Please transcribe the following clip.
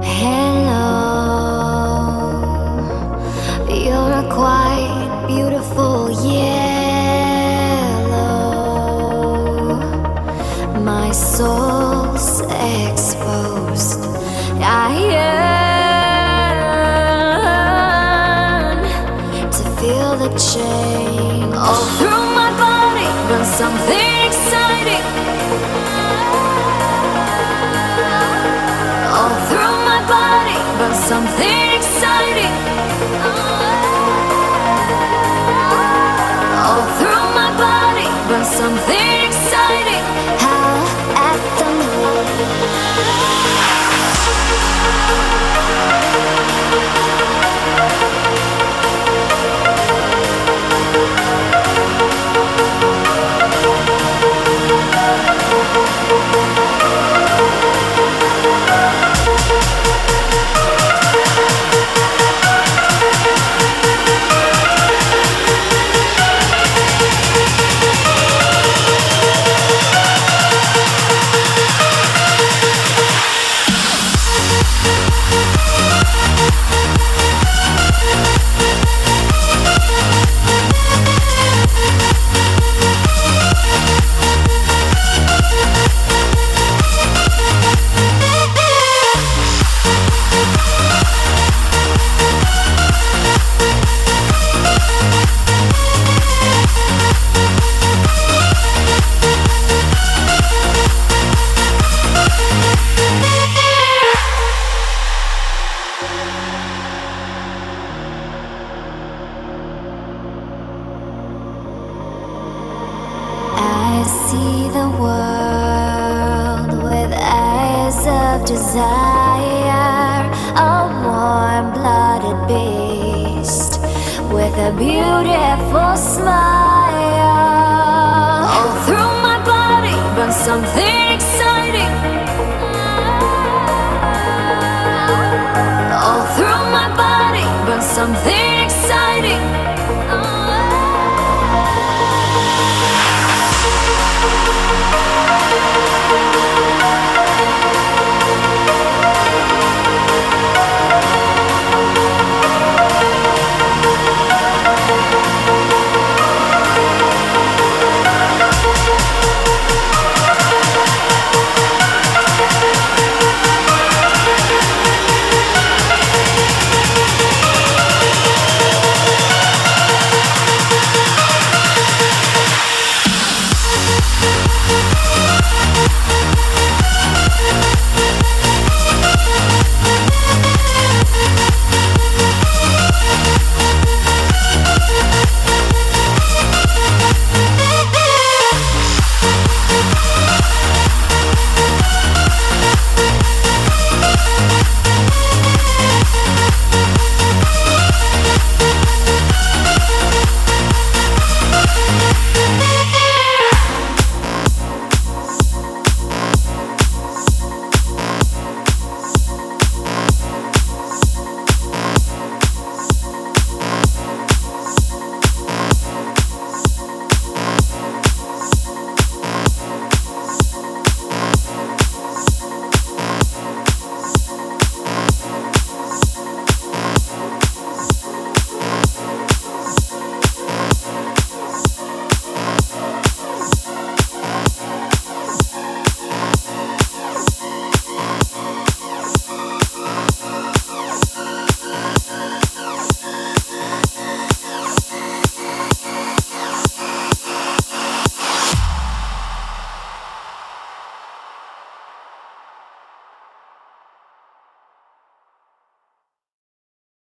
Hello, you're a quite beautiful yellow. My soul's exposed. I yearn to feel the change all through my body, but something exciting. All through my body, but something exciting. All through my body, but something exciting. Howl at the moon. I see the world with eyes of desire, a warm-blooded beast with a beautiful smile. All through my body, but something exciting. All through my body, but something